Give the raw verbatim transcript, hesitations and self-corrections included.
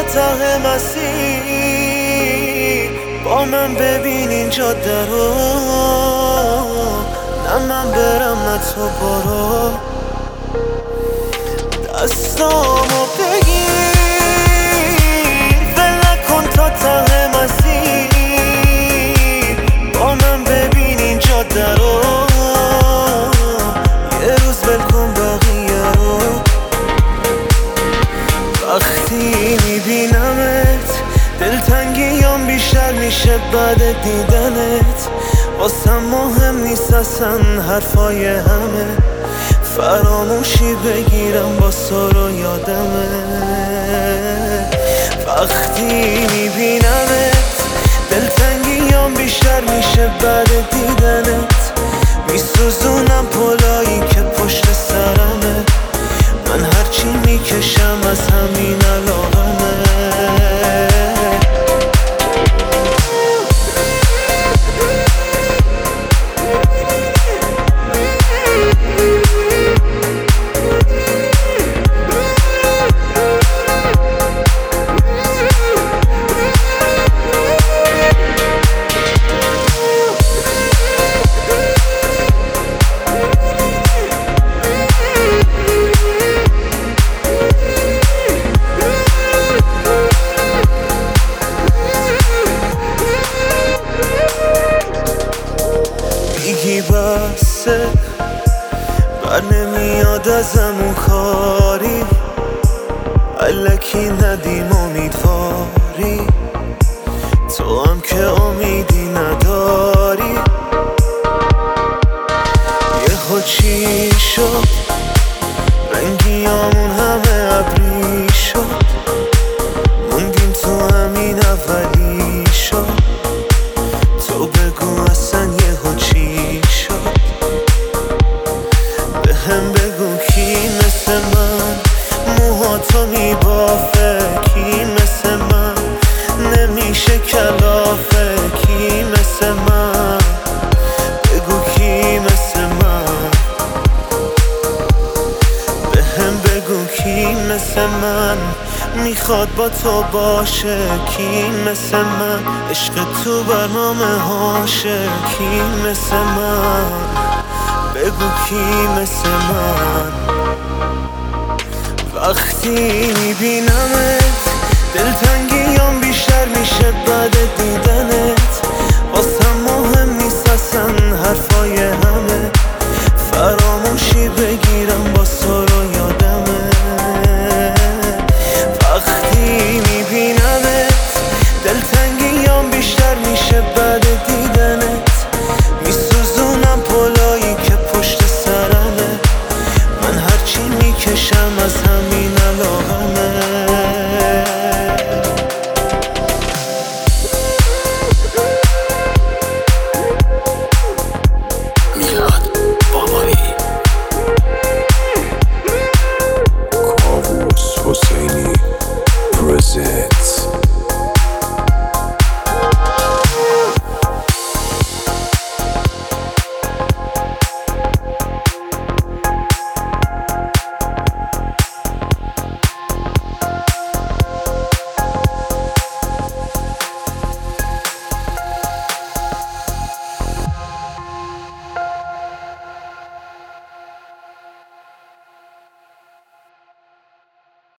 ته مسیر با من ببین اینجا درو، نه من برم نه تو برو. دستامو بگیر ول نکن تا ته مسیر با من ببین اینجا درو، یه روز ول کن بقیه رو. وقتی میبینمت دلتنگیام بیشتر میشه بعد دیدنت، واسم مهم نیست اصلا حرفای همه، فراموشی بگیرم با سر و یادمه. وقتی میبینمت دلتنگیام بیشتر میشه بعد دیدنت، میسوزونم پلایی که پشت سرمه، من هرچی میکشم از همین علاقمه. میگی بسه بر نمیاد ازم اون کاری، الکی ندیم امیدواری، تو هم که امیدی نداری. یه خود چی شد رنگیامون همه ابری شد، موندیم تو همین اولی شد. تو بگو اصلا یهو چی شد، به هم بگو کی مثل من موهاتو میبافه، کی مثل من نمیشه کلافه، کی مثل من بگو کی مثل من، به هم بگو کی مثل من میخواد با تو باشه، کی مثل من عشق تو برنامه هاشه، کی مثل من بگو کی مثل من. وقتی میبینمت دلتنگیام بیشتر میشه بعد دیدنت،